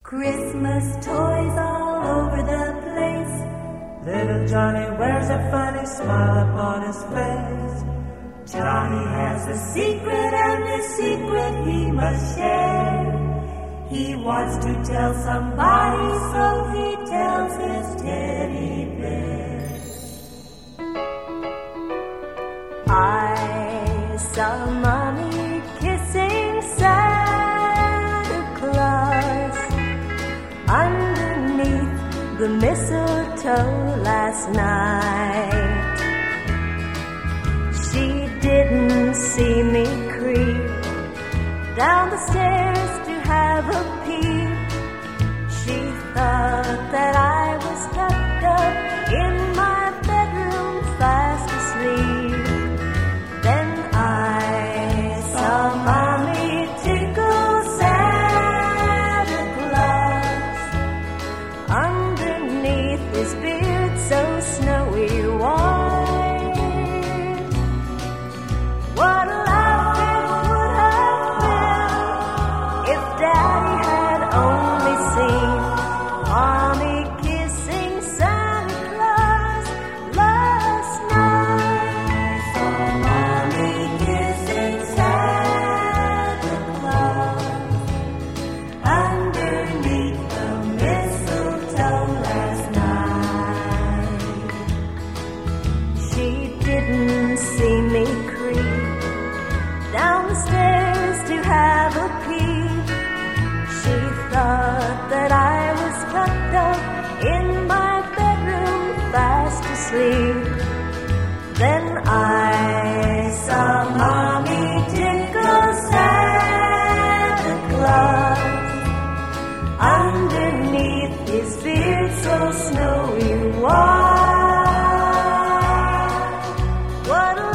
Christmas toys all over the place. Little Johnny wears a funny smile upon his face. Johnny has a secret, and the secret he must share. He wants to tell somebody, so he tells his teddy bear. I saw Mommy kissing Santa Claus underneath the mistletoe last night. She didn't see me creep down the stairs to have a peep. She thought that I was tucked up in my bedroom fast asleep. Then I saw Mommy tickle Santa Claus underneath his beard so snowy white. What a laugh it would have been if Daddy had only seen Mommy kissing Santa Claus last night. I saw Mommy kissing Santa Claus underneath the mistletoe last night. She didn't see me creep down the stairs to have a peep. She thought that I was tucked up in my bedroom fast asleep. Then I saw Mommy tickle Santa Claus underneath his beard so snowy white. What a